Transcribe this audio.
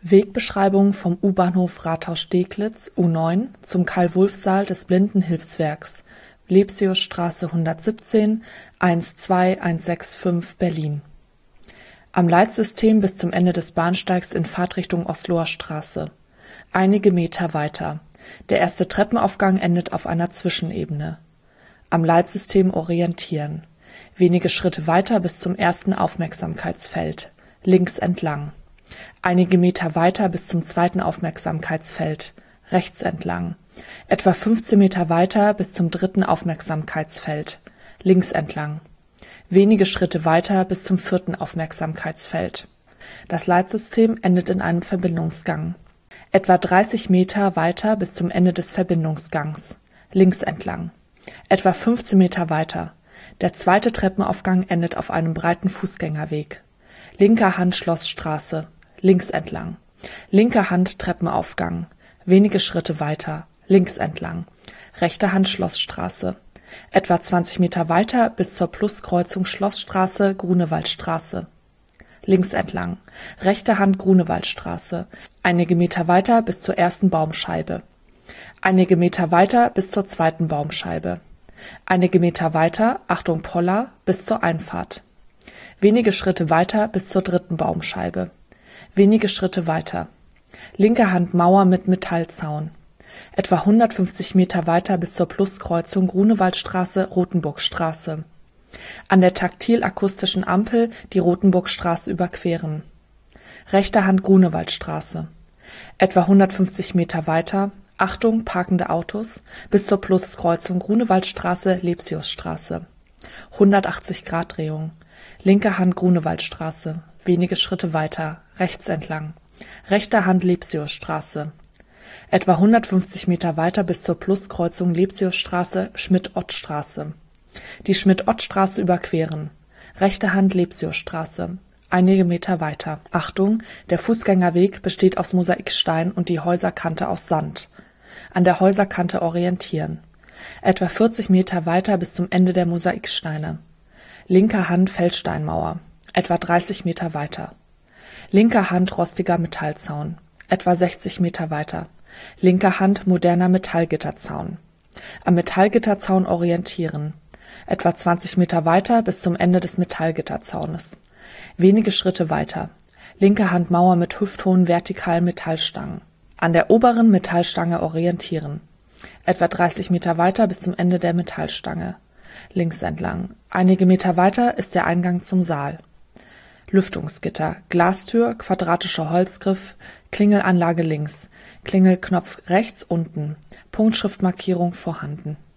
Wegbeschreibung vom U-Bahnhof Rathaus-Steglitz U9 zum Karl-Wulff-Saal des Blindenhilfswerks, Lepsiusstraße 117, 12165 Berlin. Am Leitsystem bis zum Ende des Bahnsteigs in Fahrtrichtung Osloer Straße. Einige Meter weiter. Der erste Treppenaufgang endet auf einer Zwischenebene. Am Leitsystem orientieren. Wenige Schritte weiter bis zum ersten Aufmerksamkeitsfeld. Links entlang. Einige Meter weiter bis zum zweiten Aufmerksamkeitsfeld. Rechts entlang. Etwa 15 Meter weiter bis zum dritten Aufmerksamkeitsfeld. Links entlang. Wenige Schritte weiter bis zum vierten Aufmerksamkeitsfeld. Das Leitsystem endet in einem Verbindungsgang. Etwa 30 Meter weiter bis zum Ende des Verbindungsgangs. Links entlang. Etwa 15 Meter weiter. Der zweite Treppenaufgang endet auf einem breiten Fußgängerweg. Linker Hand Schlossstraße. Links entlang. Linker Hand Treppenaufgang. Wenige Schritte weiter. Links entlang. Rechte Hand Schlossstraße. Etwa 20 Meter weiter bis zur Pluskreuzung Schlossstraße, Grunewaldstraße. Links entlang. Rechte Hand Grunewaldstraße. Einige Meter weiter bis zur ersten Baumscheibe. Einige Meter weiter bis zur zweiten Baumscheibe. Einige Meter weiter, Achtung Poller, bis zur Einfahrt. Wenige Schritte weiter bis zur dritten Baumscheibe. Wenige Schritte weiter. Linke Hand Mauer mit Metallzaun. Etwa 150 Meter weiter bis zur Pluskreuzung Grunewaldstraße, Rothenburgstraße. An der taktil-akustischen Ampel die Rothenburgstraße überqueren. Rechte Hand Grunewaldstraße. Etwa 150 Meter weiter, Achtung, parkende Autos, bis zur Pluskreuzung Grunewaldstraße, Lepsiusstraße. 180 Grad Drehung. Linke Hand Grunewaldstraße. Wenige Schritte weiter, rechts entlang. Rechte Hand Lepsiusstraße. Etwa 150 Meter weiter bis zur Pluskreuzung Lepsiusstraße, Schmidt-Ott-Straße. Die Schmidt-Ott-Straße überqueren. Rechte Hand Lepsiusstraße. Einige Meter weiter. Achtung, der Fußgängerweg besteht aus Mosaikstein und die Häuserkante aus Sand. An der Häuserkante orientieren. Etwa 40 Meter weiter bis zum Ende der Mosaiksteine. Linker Hand Feldsteinmauer. Etwa 30 Meter weiter. Linker Hand rostiger Metallzaun. Etwa 60 Meter weiter. Linker Hand moderner Metallgitterzaun. Am Metallgitterzaun orientieren. Etwa 20 Meter weiter bis zum Ende des Metallgitterzaunes. Wenige Schritte weiter. Linke Hand Mauer mit hüfthohen vertikalen Metallstangen. An der oberen Metallstange orientieren. Etwa 30 Meter weiter bis zum Ende der Metallstange. Links entlang. Einige Meter weiter ist der Eingang zum Saal. Lüftungsgitter, Glastür, quadratischer Holzgriff, Klingelanlage links, Klingelknopf rechts unten, Punktschriftmarkierung vorhanden.